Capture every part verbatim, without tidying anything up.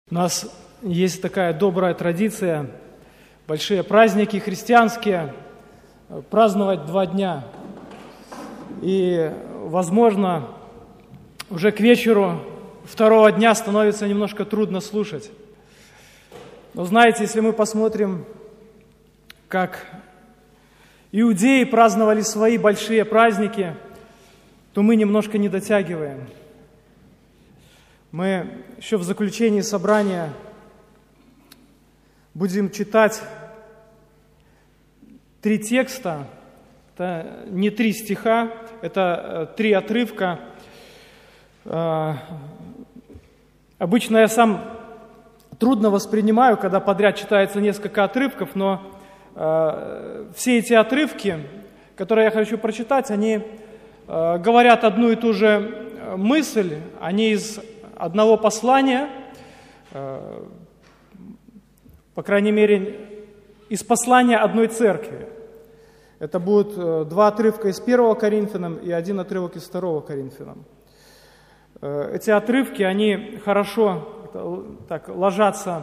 У нас есть такая добрая традиция, большие праздники христианские, праздновать два дня. И, возможно, уже к вечеру второго дня становится немножко трудно слушать. Но знаете, если мы посмотрим, как иудеи праздновали свои большие праздники, то мы немножко не дотягиваем. Мы еще в заключении собрания будем читать три текста, это не три стиха, это три отрывка. Обычно я сам трудно воспринимаю, когда подряд читается несколько отрывков, но все эти отрывки, которые я хочу прочитать, они говорят одну и ту же мысль, они из одного послания, по крайней мере, из послания одной церкви. Это будут два отрывка из первого Коринфянам и один отрывок из второго Коринфянам. Эти отрывки, они хорошо так ложатся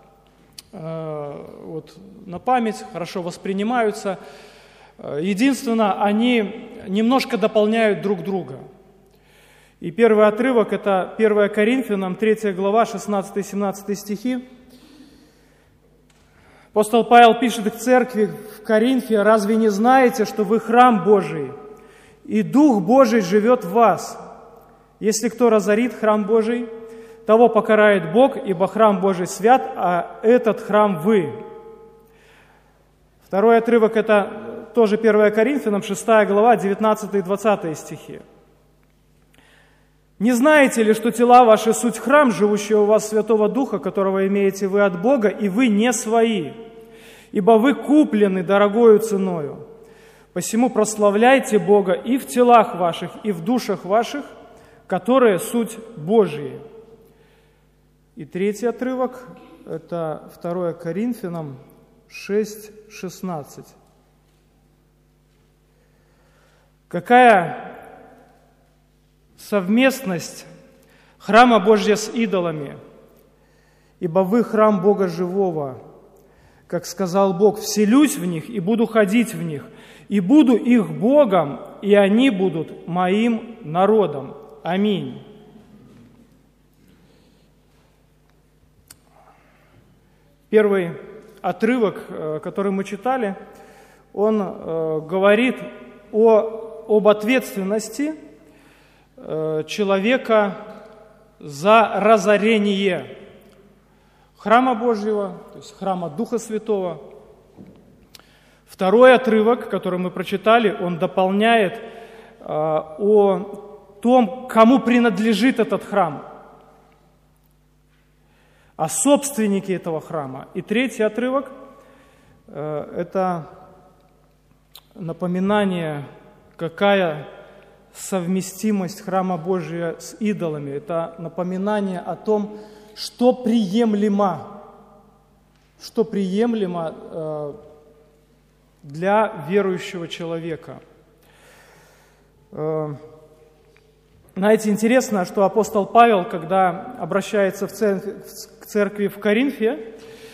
вот, на память, хорошо воспринимаются. Единственное, они немножко дополняют друг друга. И первый отрывок – это первое Коринфянам, третья глава, шестнадцатый-семнадцатый стихи. Апостол Павел пишет к церкви в Коринфе: «Разве не знаете, что вы храм Божий, и Дух Божий живет в вас? Если кто разорит храм Божий, того покарает Бог, ибо храм Божий свят, а этот храм вы». Второй отрывок – это тоже первое Коринфянам, шестая глава, девятнадцатый и двадцатый стихи. «Не знаете ли, что тела ваши суть храм, живущего у вас Святого Духа, которого имеете вы от Бога, и вы не свои, ибо вы куплены дорогою ценою. Посему прославляйте Бога и в телах ваших, и в душах ваших, которые суть Божьи». И третий отрывок – это второе Коринфянам шесть шестнадцать. Какая совместность храма Божьего с идолами? Ибо вы храм Бога живого. Как сказал Бог: «Вселюсь в них и буду ходить в них, и буду их Богом, и они будут моим народом». Аминь. Первый отрывок, который мы читали, он говорит о, об ответственности человека за разорение храма Божьего, то есть храма Духа Святого. Второй отрывок, который мы прочитали, он дополняет о том, кому принадлежит этот храм, о собственнике этого храма. И третий отрывок – это напоминание, какая совместимость храма Божия с идолами. Это напоминание о том, что приемлемо, что приемлемо для верующего человека. Знаете, интересно, что апостол Павел, когда обращается в церковь, к церкви в Коринфе,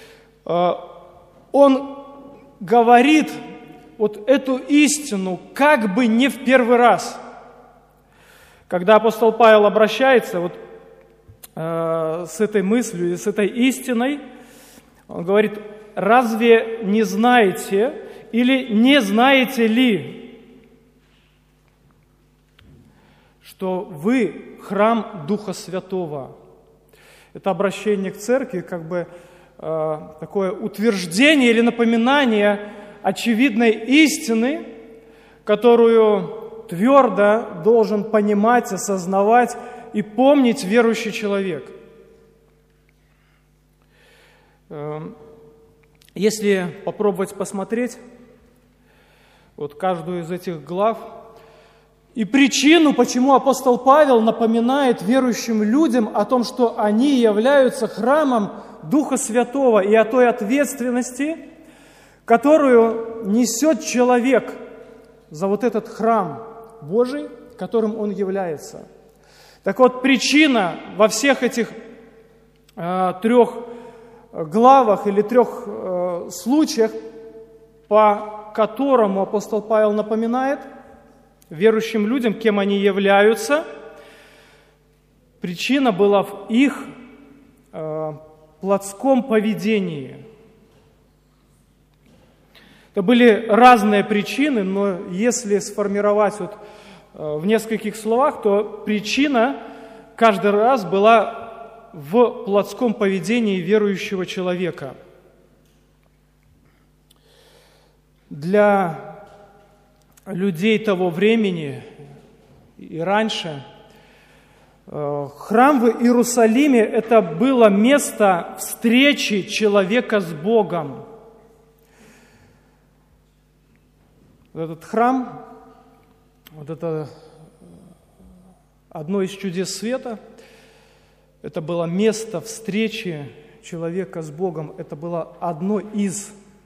он говорит вот эту истину как бы не в первый раз. Когда апостол Павел обращается вот, э, с этой мыслью и с этой истиной, он говорит: «Разве не знаете или не знаете ли, что вы храм Духа Святого?» Это обращение к церкви, как бы э, такое утверждение или напоминание очевидной истины, которую твердо должен понимать, осознавать и помнить верующий человек. Если попробовать посмотреть вот каждую из этих глав и причину, почему апостол Павел напоминает верующим людям о том, что они являются храмом Духа Святого, и о той ответственности, которую несет человек за вот этот храм Божий, которым он является. Так вот, причина во всех этих трех главах или трех э, случаях, по которому апостол Павел напоминает верующим людям, кем они являются. Причина была в их э, плотском поведении. Это были разные причины, но если сформировать вот, э, в нескольких словах, то причина каждый раз была в плотском поведении верующего человека. Для людей того времени и раньше храм в Иерусалиме – это было место встречи человека с Богом. Этот храм, вот это одно из чудес света, это было место встречи человека с Богом. Это было одно из,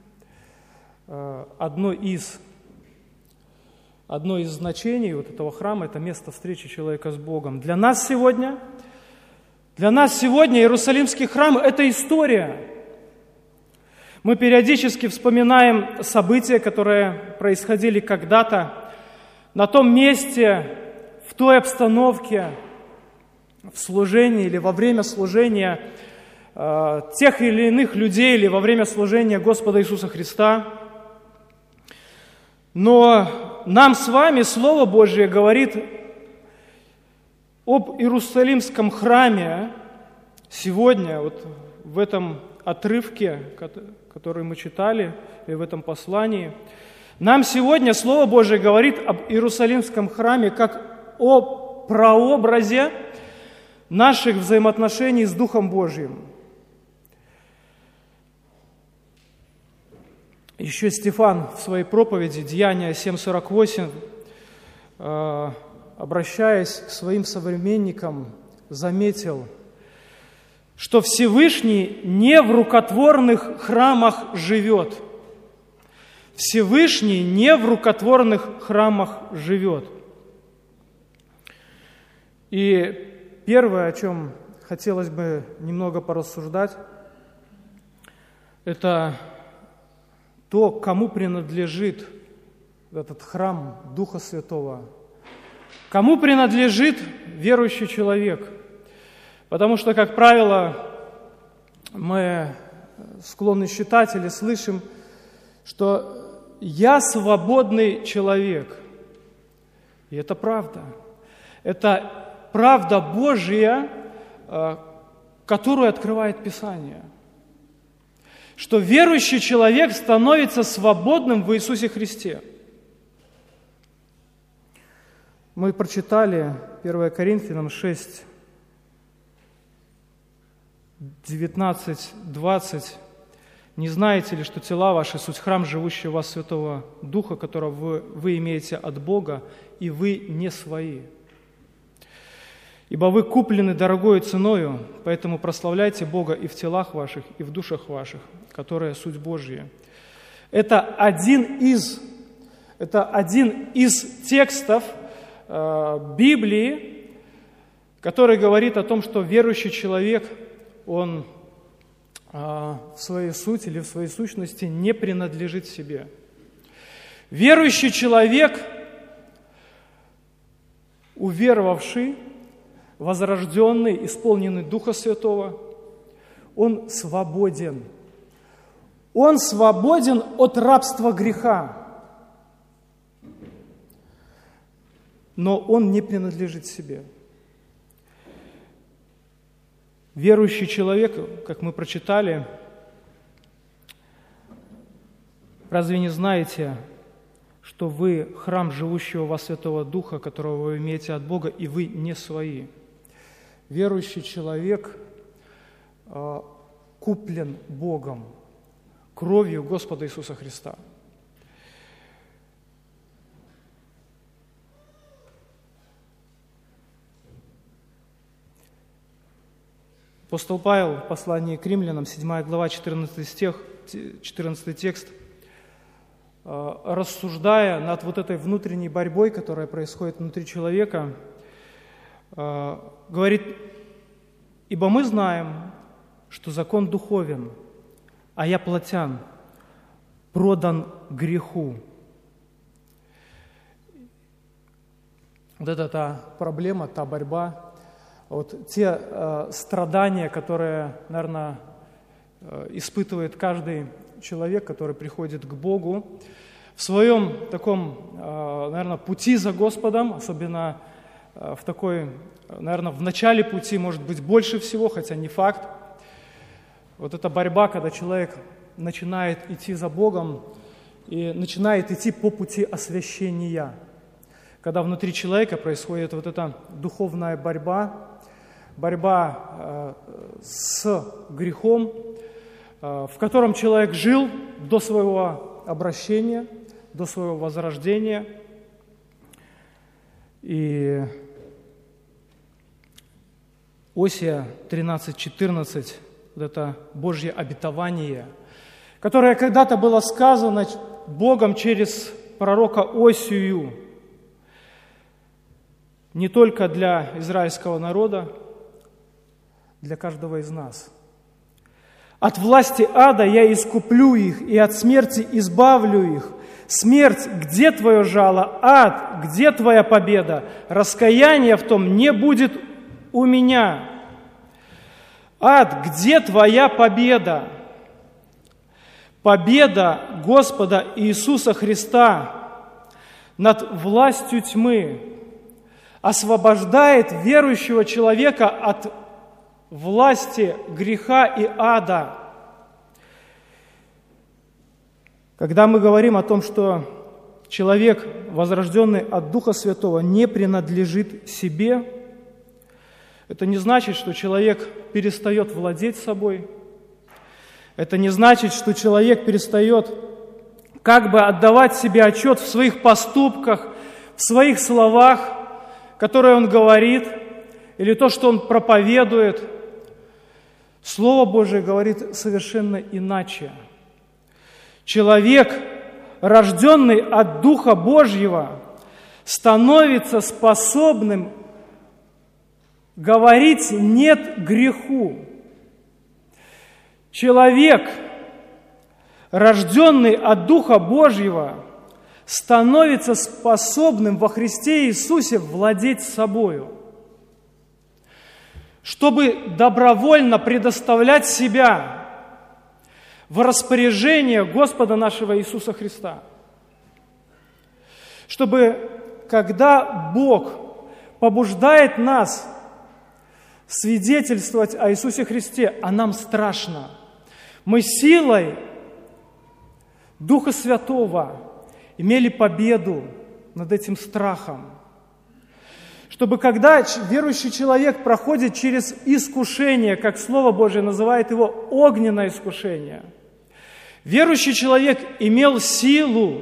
одно из, одно из значений вот этого храма, это место встречи человека с Богом. Для нас сегодня, для нас сегодня Иерусалимский храм – это история. Мы периодически вспоминаем события, которые происходили когда-то на том месте, в той обстановке, в служении или во время служения э, тех или иных людей, или во время служения Господа Иисуса Христа. Но нам с вами Слово Божие говорит об Иерусалимском храме сегодня, вот в этом отрывке, который мы читали, и в этом послании. Нам сегодня Слово Божие говорит об Иерусалимском храме как о прообразе наших взаимоотношений с Духом Божьим. Еще Стефан в своей проповеди Деяния семь сорок восемь, обращаясь к своим современникам, заметил, что Всевышний не в рукотворных храмах живет. Всевышний не в рукотворных храмах живет. И первое, о чем хотелось бы немного порассуждать, это то, кому принадлежит этот храм Духа Святого, кому принадлежит верующий человек. Потому что, как правило, мы склонны считать или слышим, что я свободный человек. И это правда. Это правда Божья, которую открывает Писание. Что верующий человек становится свободным в Иисусе Христе. Мы прочитали первое Коринфянам шесть, девятнадцать, двадцать. «Не знаете ли, что тела ваши суть храм живущего в вас Святого Духа, которого вы, вы имеете от Бога, и вы не свои? Ибо вы куплены дорогою ценою, поэтому прославляйте Бога и в телах ваших, и в душах ваших, которые суть Божья». Это один из, это один из текстов э, Библии, который говорит о том, что верующий человек, он э, в своей сути или в своей сущности не принадлежит себе. Верующий человек, уверовавший, возрожденный, исполненный Духа Святого, он свободен. Он свободен от рабства греха. Но он не принадлежит себе. Верующий человек, как мы прочитали, разве не знаете, что вы храм живущего во Святого Духа, которого вы имеете от Бога, и вы не свои? Верующий человек э, куплен Богом, кровью Господа Иисуса Христа. Апостол Павел в послании к Римлянам, седьмая глава, четырнадцатый стих, четырнадцатый текст, э, рассуждая над вот этой внутренней борьбой, которая происходит внутри человека, говорит: «Ибо мы знаем, что закон духовен, а я плотян, продан греху. Вот это та проблема, та борьба, вот те э, страдания, которые, наверное, э, испытывает каждый человек, который приходит к Богу в своем таком, э, наверное, пути за Господом, особенно э, в такой, наверное, в начале пути, может быть, больше всего, хотя не факт. Вот эта борьба, когда человек начинает идти за Богом и начинает идти по пути освящения. Когда внутри человека происходит вот эта духовная борьба, борьба э, с грехом, э, в котором человек жил до своего обращения, до своего возрождения. И Осия тринадцать четырнадцать, вот это Божье обетование, которое когда-то было сказано Богом через пророка Осию, не только для израильского народа, для каждого из нас. «От власти ада я искуплю их, и от смерти избавлю их. Смерть, где твое жало? Ад, где твоя победа? Раскаяния в том не будет у меня. Ад, где твоя победа?» Победа Господа Иисуса Христа над властью тьмы освобождает верующего человека от власти греха и ада. Когда мы говорим о том, что человек, возрожденный от Духа Святого, не принадлежит себе, это не значит, что человек перестает владеть собой. Это не значит, что человек перестает как бы отдавать себе отчет в своих поступках, в своих словах, которые он говорит, или то, что он проповедует. Слово Божие говорит совершенно иначе. Человек, рожденный от Духа Божьего, становится способным говорить «нет» греху. Человек, рожденный от Духа Божьего, становится способным во Христе Иисусе владеть собою, чтобы добровольно предоставлять себя в распоряжение Господа нашего Иисуса Христа. Чтобы, когда Бог побуждает нас свидетельствовать о Иисусе Христе, а нам страшно, мы силой Духа Святого имели победу над этим страхом. Чтобы когда верующий человек проходит через искушение, как Слово Божие называет его огненное искушение, верующий человек имел силу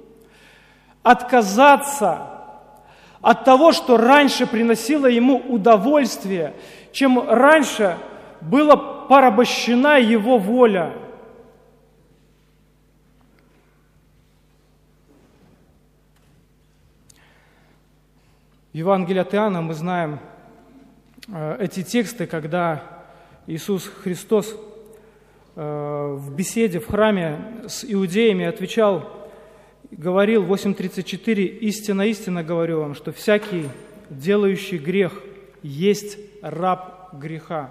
отказаться от того, что раньше приносило ему удовольствие, чем раньше была порабощена его воля. В Евангелии от Иоанна мы знаем э, эти тексты, когда Иисус Христос э, в беседе в храме с иудеями отвечал, говорил восемь тридцать четыре: «Истинно, истинно говорю вам, что всякий, делающий грех, есть раб греха».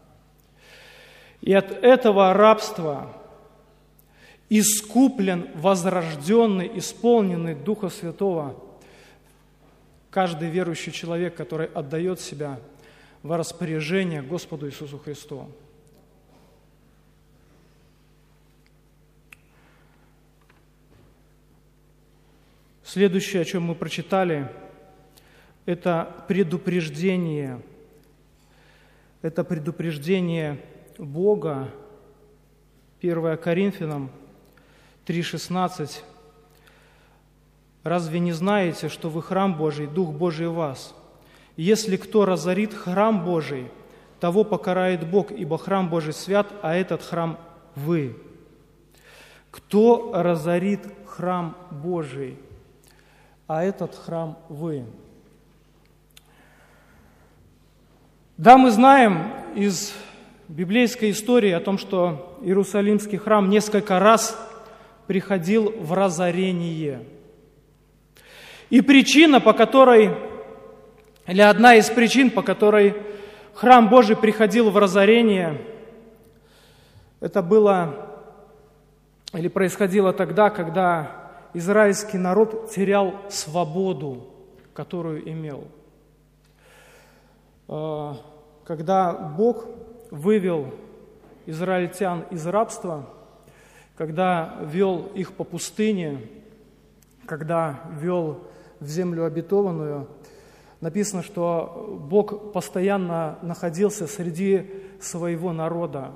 И от этого рабства искуплен, возрожденный, исполненный Духа Святого каждый верующий человек, который отдает себя во распоряжение Господу Иисусу Христу. Следующее, о чем мы прочитали, это предупреждение. Это предупреждение Бога. первое Коринфянам три шестнадцать. «Разве не знаете, что вы храм Божий, Дух Божий в вас? Если кто разорит храм Божий, того покарает Бог, ибо храм Божий свят, а этот храм вы». Кто разорит храм Божий, а этот храм вы? Да, мы знаем из библейской истории о том, что Иерусалимский храм несколько раз приходил в разорение. И причина, по которой, или одна из причин, по которой храм Божий приходил в разорение, это было или происходило тогда, когда израильский народ терял свободу, которую имел. Когда Бог вывел израильтян из рабства, когда вел их по пустыне, когда вел в землю обетованную, написано, что Бог постоянно находился среди своего народа.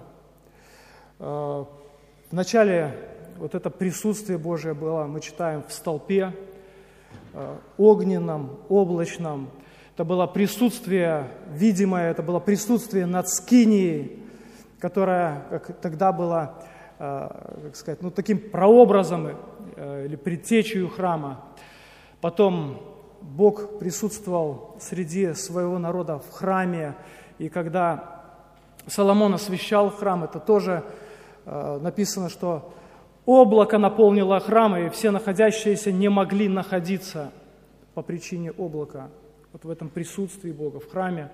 Вначале вот это присутствие Божие было, мы читаем, в столпе, огненном, облачном. Это было присутствие видимое, это было присутствие над скинией, которая как тогда была, как сказать, ну, таким прообразом или предтечью храма. Потом Бог присутствовал среди своего народа в храме, и когда Соломон освящал храм, это тоже написано, что облако наполнило храм, и все находящиеся не могли находиться по причине облака. Вот в этом присутствии Бога в храме.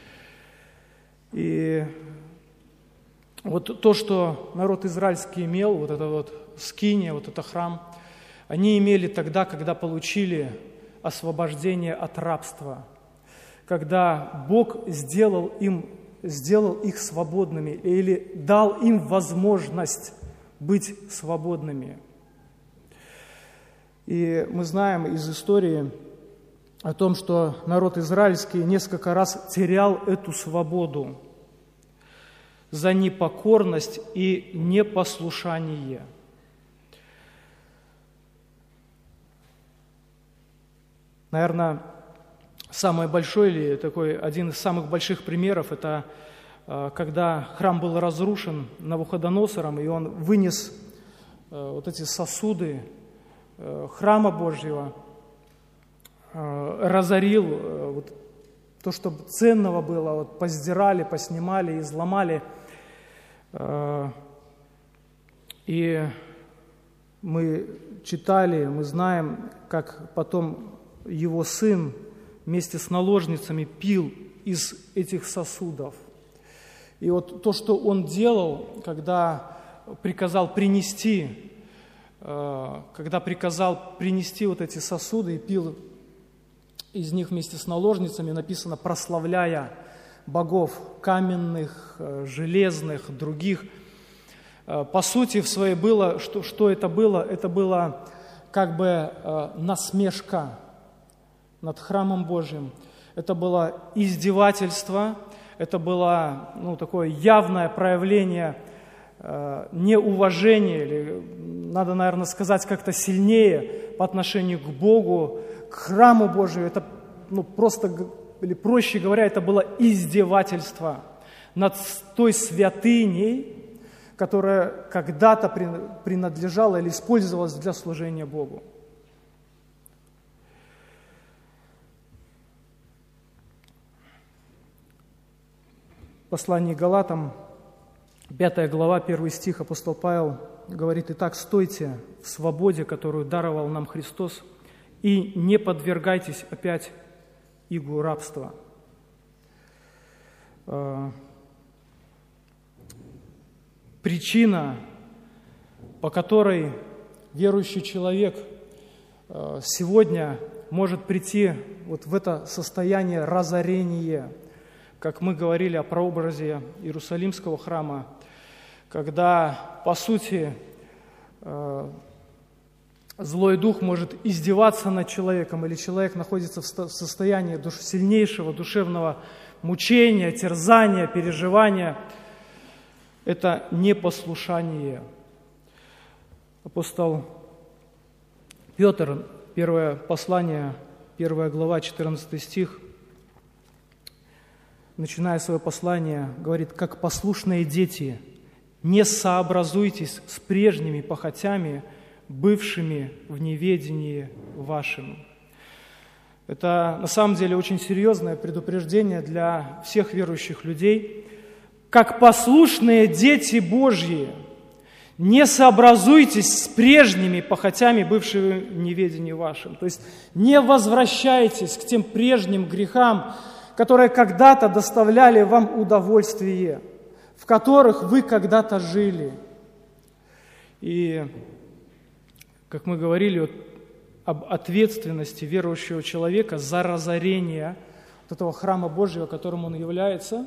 И вот то, что народ израильский имел, вот это вот скиния, вот это храм, они имели тогда, когда получили освобождение от рабства, когда Бог сделал им, сделал их свободными или дал им возможность быть свободными. И мы знаем из истории о том, что народ израильский несколько раз терял эту свободу за непокорность и непослушание. Наверное, самый большой или такой один из самых больших примеров – это когда храм был разрушен Навуходоносором, и он вынес вот эти сосуды храма Божьего, разорил вот то, что ценного было, вот поздирали, поснимали, изломали. И мы читали, мы знаем, как потом его сын вместе с наложницами пил из этих сосудов. И вот то, что он делал, когда приказал принести, когда приказал принести вот эти сосуды и пил из них вместе с наложницами, написано, прославляя богов каменных, железных, других. По сути, в своей было, что, что это было? Это было как бы насмешка над храмом Божьим. Это было издевательство, это было ну, такое явное проявление э, неуважения, или, надо, наверное, сказать как-то сильнее по отношению к Богу, к храму Божию. Это ну, просто, или проще говоря, это было издевательство над той святыней, которая когда-то принадлежала или использовалась для служения Богу. В послании к Галатам, пятая глава, первый стих, апостол Павел говорит: «Итак, стойте в свободе, которую даровал нам Христос, и не подвергайтесь опять игу рабства». Причина, по которой верующий человек сегодня может прийти вот в это состояние разорения, как мы говорили о прообразе Иерусалимского храма, когда, по сути, злой дух может издеваться над человеком, или человек находится в состоянии сильнейшего душевного мучения, терзания, переживания. Это непослушание. Апостол Петр, первое послание, первая глава, четырнадцатый стих, начиная свое послание, говорит: «Как послушные дети, не сообразуйтесь с прежними похотями, бывшими в неведении вашем». Это на самом деле очень серьезное предупреждение для всех верующих людей, как послушные дети Божьи, не сообразуйтесь с прежними похотями, бывшими в неведении вашим». То есть не возвращайтесь к тем прежним грехам, которые когда-то доставляли вам удовольствие, в которых вы когда-то жили. И, как мы говорили, вот, об ответственности верующего человека за разорение вот этого храма Божьего, которым он является,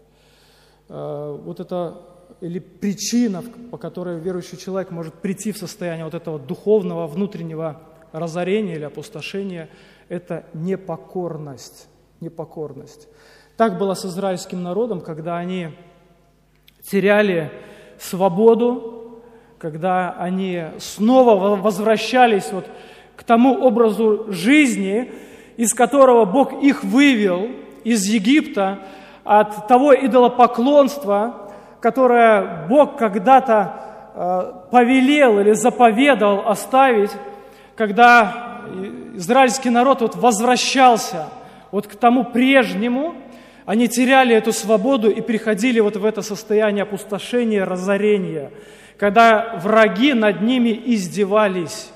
вот это, или причина, по которой верующий человек может прийти в состояние вот этого духовного внутреннего разорения или опустошения, это непокорность. Непокорность. Так было с израильским народом, когда они теряли свободу, когда они снова возвращались вот к тому образу жизни, из которого Бог их вывел из Египта, от того идолопоклонства, которое Бог когда-то э, повелел или заповедал оставить, когда израильский народ вот возвращался вот к тому прежнему, они теряли эту свободу и приходили вот в это состояние опустошения, разорения, когда враги над ними издевались.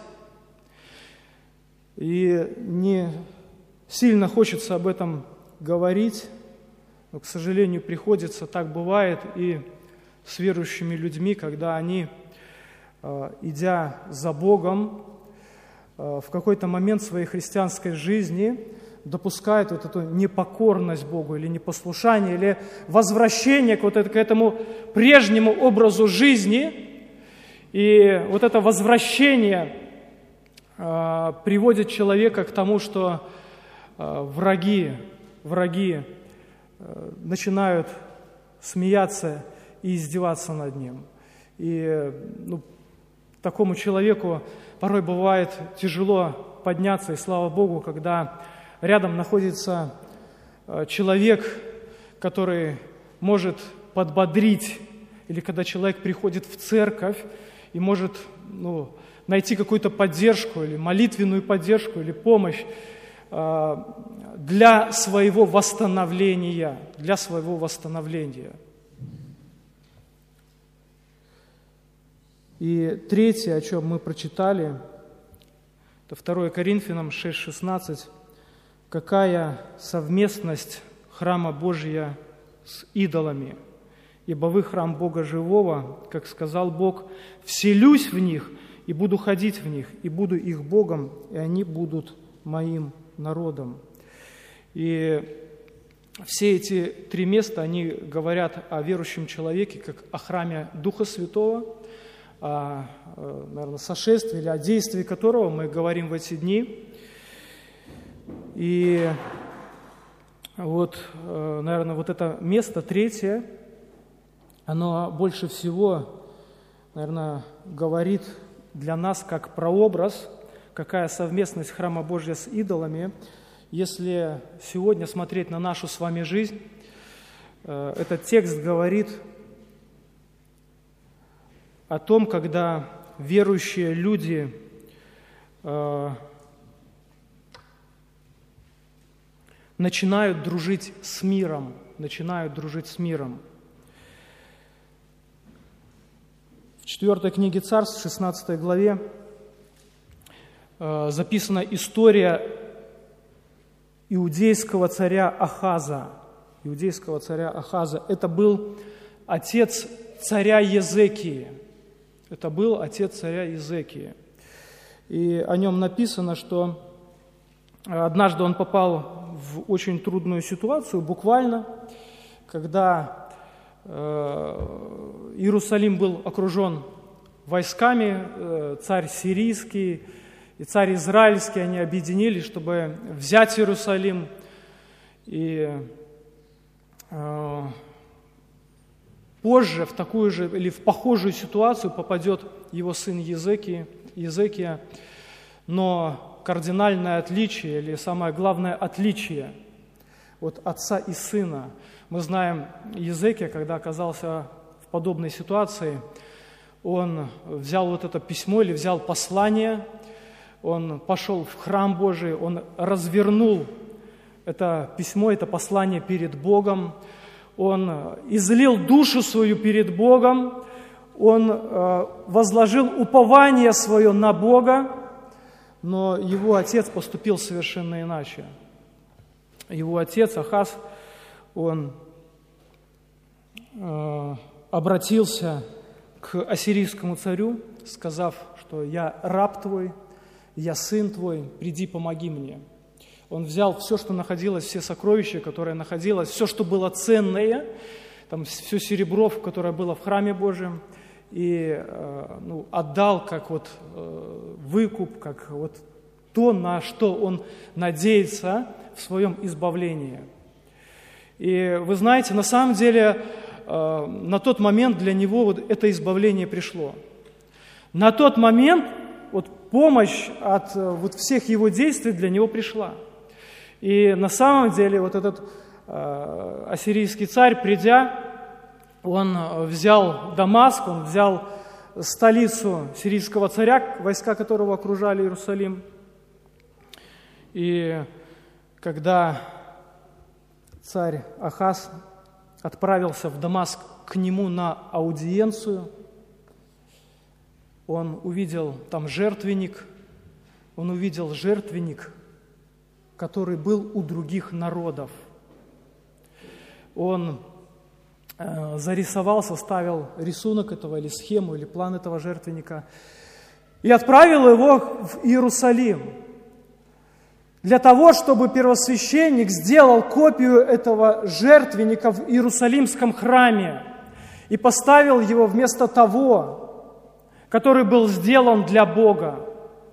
И не сильно хочется об этом говорить, но, к сожалению, приходится, так бывает и с верующими людьми, когда они, идя за Богом, в какой-то момент своей христианской жизни допускают вот эту непокорность Богу или непослушание, или возвращение к, вот это, к этому прежнему образу жизни. И вот это возвращение э, приводит человека к тому, что э, враги, враги э, начинают смеяться и издеваться над ним. И ну, такому человеку порой бывает тяжело подняться, и слава Богу, когда рядом находится человек, который может подбодрить, или когда человек приходит в церковь и может ну, найти какую-то поддержку, или молитвенную поддержку, или помощь для своего восстановления, для своего восстановления. И третье, о чем мы прочитали, это второе Коринфянам шесть шестнадцать. Какая совместность храма Божия с идолами? Ибо вы храм Бога живого, как сказал Бог, вселюсь в них и буду ходить в них, и буду их Богом, и они будут моим народом. И все эти три места, они говорят о верующем человеке, как о храме Духа Святого, о, наверное, сошествии или о действии которого мы говорим в эти дни. И вот, наверное, вот это место третье, оно больше всего, наверное, говорит для нас как прообраз, какая совместность храма Божьего с идолами. Если сегодня смотреть на нашу с вами жизнь, этот текст говорит о том, когда верующие люди начинают дружить с миром, начинают дружить с миром. В четвертой книге Царств, в шестнадцатой главе, э, записана история иудейского царя Ахаза. Иудейского царя Ахаза. Это был отец царя Езекии. Это был отец царя Езекии. И о нем написано, что однажды он попал в очень трудную ситуацию, буквально, когда э, Иерусалим был окружен войсками, э, царь сирийский и царь израильский, они объединились, чтобы взять Иерусалим. И э, позже в такую же или в похожую ситуацию попадет его сын Езекия, Езекия, но кардинальное отличие, или самое главное отличие от отца и сына. Мы знаем, Езекия, когда оказался в подобной ситуации, он взял вот это письмо или взял послание, он пошел в храм Божий, он развернул это письмо, это послание перед Богом, он излил душу свою перед Богом, он возложил упование свое на Бога, но его отец поступил совершенно иначе. Его отец Ахаз, он обратился к ассирийскому царю, сказав, что «я раб твой, я сын твой, приди, помоги мне». Он взял все, что находилось, все сокровища, которые находилось, все, что было ценное, там, все серебро, которое было в храме Божьем, и ну, отдал как вот выкуп, как вот то, на что он надеется в своем избавлении. И вы знаете, на самом деле, на тот момент для него вот это избавление пришло. На тот момент вот помощь от вот всех его действий для него пришла. И на самом деле вот этот э, ассирийский царь, придя, он взял Дамаск, он взял столицу сирийского царя, войска которого окружали Иерусалим. И когда царь Ахаз отправился в Дамаск к нему на аудиенцию, он увидел там жертвенник, он увидел жертвенник, который был у других народов. Он э, зарисовал, составил рисунок этого или схему, или план этого жертвенника и отправил его в Иерусалим для того, чтобы первосвященник сделал копию этого жертвенника в Иерусалимском храме и поставил его вместо того, который был сделан для Бога.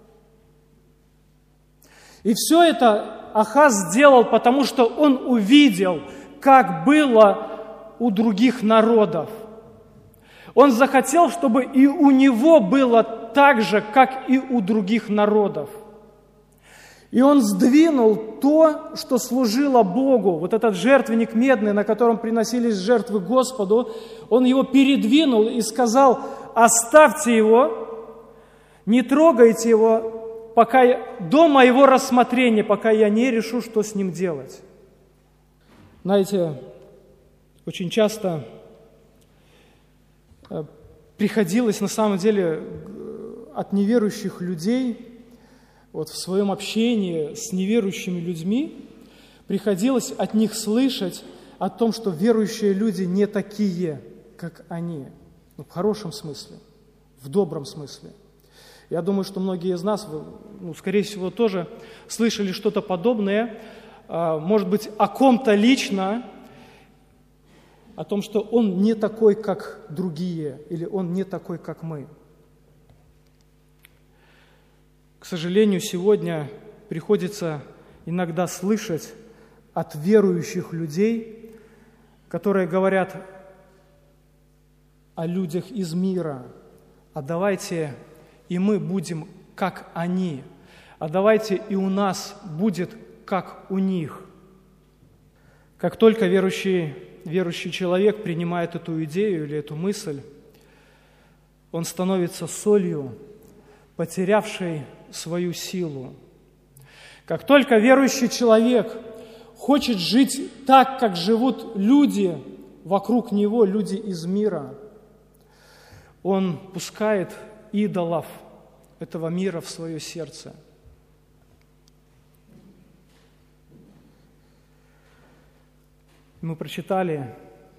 И все это Ахаз сделал, потому что он увидел, как было у других народов. Он захотел, чтобы и у него было так же, как и у других народов. И он сдвинул то, что служило Богу, вот этот жертвенник медный, на котором приносились жертвы Господу, он его передвинул и сказал: оставьте его, не трогайте его, пока я, до моего рассмотрения, пока я не решу, что с ним делать. Знаете, очень часто приходилось на самом деле от неверующих людей, вот в своем общении с неверующими людьми, приходилось от них слышать о том, что верующие люди не такие, как они. Ну, в хорошем смысле, в добром смысле. Я думаю, что многие из нас, ну, скорее всего, тоже слышали что-то подобное, может быть, о ком-то лично, о том, что он не такой, как другие, или он не такой, как мы. К сожалению, сегодня приходится иногда слышать от верующих людей, которые говорят о людях из мира: а давайте и мы будем как они, а давайте и у нас будет как у них. Как только верующий, верующий человек принимает эту идею или эту мысль, он становится солью, потерявшей свою силу. Как только верующий человек хочет жить так, как живут люди вокруг него, люди из мира, он пускает идолов этого мира в свое сердце. Мы прочитали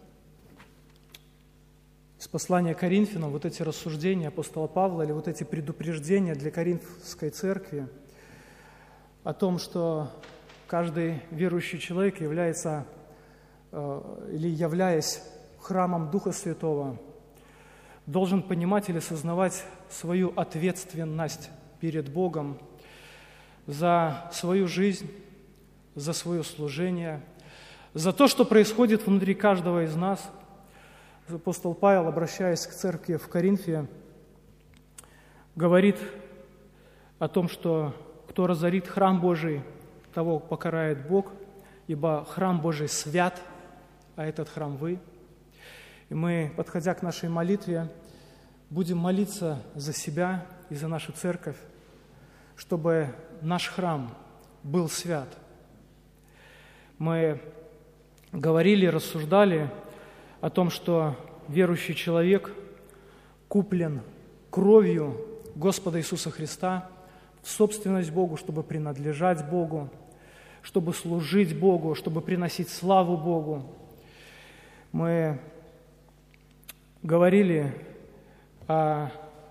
из послания Коринфянам вот эти рассуждения апостола Павла, или вот эти предупреждения для Коринфской церкви о том, что каждый верующий человек является, или являясь храмом Духа Святого, должен понимать или сознавать свою ответственность перед Богом за свою жизнь, за свое служение, за то, что происходит внутри каждого из нас. Апостол Павел, обращаясь к церкви в Коринфе, говорит о том, что кто разорит храм Божий, того покарает Бог, ибо храм Божий свят, а этот храм вы. И мы, подходя к нашей молитве, будем молиться за себя и за нашу церковь, чтобы наш храм был свят. Мы говорили, рассуждали о том, что верующий человек куплен кровью Господа Иисуса Христа в собственность Богу, чтобы принадлежать Богу, чтобы служить Богу, чтобы приносить славу Богу. Мы говорили о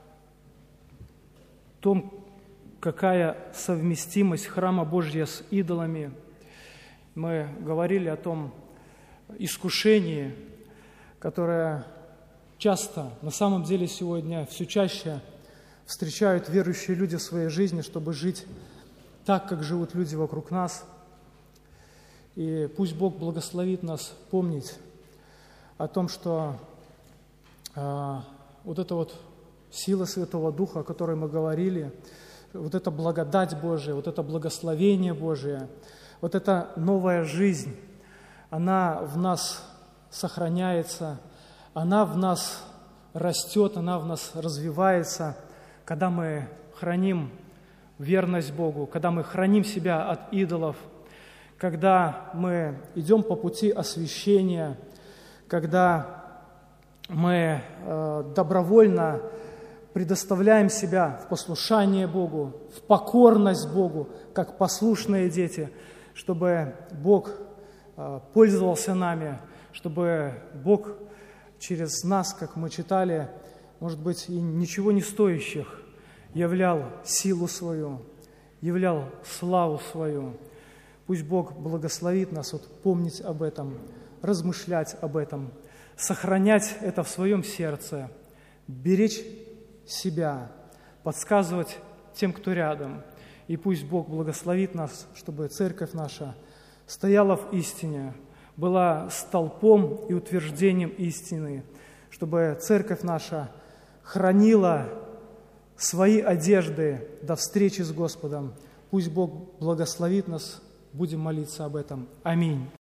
том, какая совместимость храма Божьего с идолами. Мы говорили о том искушении, которое часто, на самом деле сегодня все чаще встречают верующие люди в своей жизни, чтобы жить так, как живут люди вокруг нас. И пусть Бог благословит нас помнить о том, что э, вот эта вот сила Святого Духа, о которой мы говорили, вот эта благодать Божия, вот это благословение Божие, вот эта новая жизнь, она в нас сохраняется, она в нас растет, она в нас развивается, когда мы храним верность Богу, когда мы храним себя от идолов, когда мы идем по пути освящения, когда мы э, добровольно предоставляем себя в послушание Богу, в покорность Богу, как послушные дети, чтобы Бог э, пользовался нами, чтобы Бог через нас, как мы читали, может быть, и ничего не стоящих, являл силу свою, являл славу свою. Пусть Бог благословит нас вот помнить об этом, размышлять об этом, сохранять это в своем сердце, беречь себя, подсказывать тем, кто рядом. И пусть Бог благословит нас, чтобы церковь наша стояла в истине, была столпом и утверждением истины, чтобы церковь наша хранила свои одежды до встречи с Господом. Пусть Бог благословит нас, будем молиться об этом. Аминь.